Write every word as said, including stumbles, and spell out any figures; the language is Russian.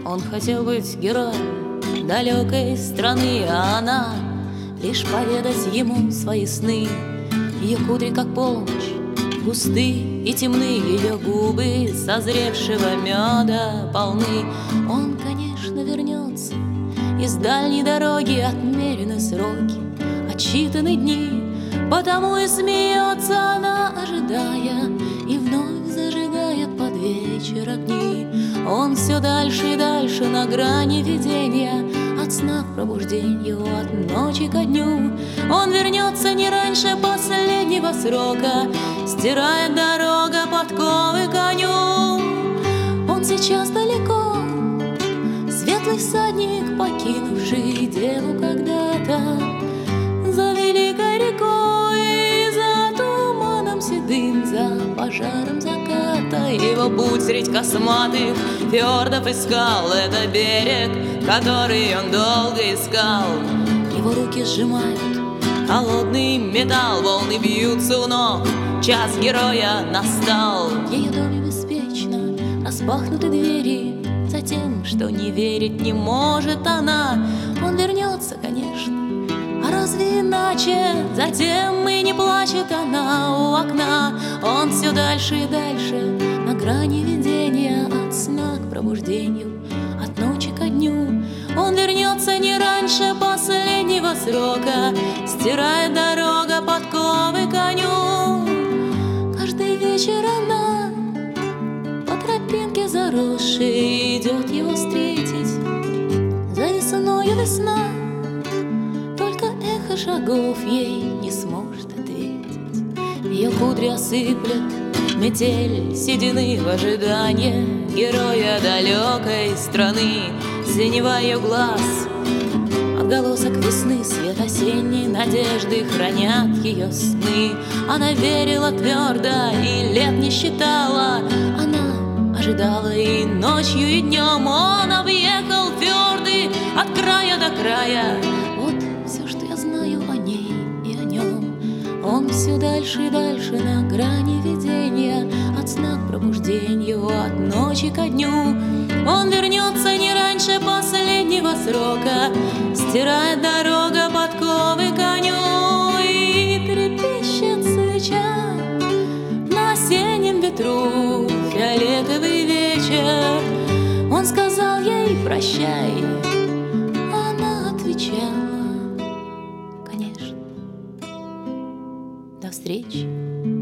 Он хотел быть героем далекой страны, а она лишь поведать ему свои сны. Ее кудри, как полночь, густы и темны, ее губы созревшего меда полны. Он, конечно, вернется, из дальней дороги отмерены сроки, отсчитаны дни, потому и смеется она, ожидая и вновь зажигая под вечер огни. Он все дальше и дальше на грани видения, от сна к пробуждению, от ночи ко дню. Он вернется не раньше последнего срока, стирает дорога подковы коню. Он сейчас далеко, светлый всадник, покинувший деву когда-то за великой рекой, за туманом седым, за пожаром заката. Его путь средь косматых фьордов и скал — это берег, который он долго искал. Его руки сжимают холодный металл, волны бьются у ног, час героя настал. В ее доме беспечно распахнуты двери, за тем, что не верить не может она. Он вернется, конечно, а разве иначе? Затем и не плачет она у окна. Он все дальше и дальше на грани видения, от сна к пробуждению, от ночи ко дню. Он вернется не раньше последнего срока, стирает дорога подковы коню. Каждый вечер она по тропинке заросшей идет его встретить. За весною весна, только эхо шагов ей не сможет ответить. Ее кудри осыплет метель седины в ожидании героя далекой страны. Синева ее глаз, отголосок весны, свет осенней надежды хранят ее сны. Она верила твердо и лет не считала, она ожидала и ночью, и днем. Он объехал фьорды от края до края. Вот все, что я знаю о ней и о нем. Он все дальше и дальше на грани видения, от сна к пробуждению, от ночи ко дню. Он вернется не раньше последнего срока, стирает дорога подковы коню. И трепещет свеча на осеннем ветру, фиолетовый вечер. Он сказал ей прощай, она отвечала: конечно, до встречи.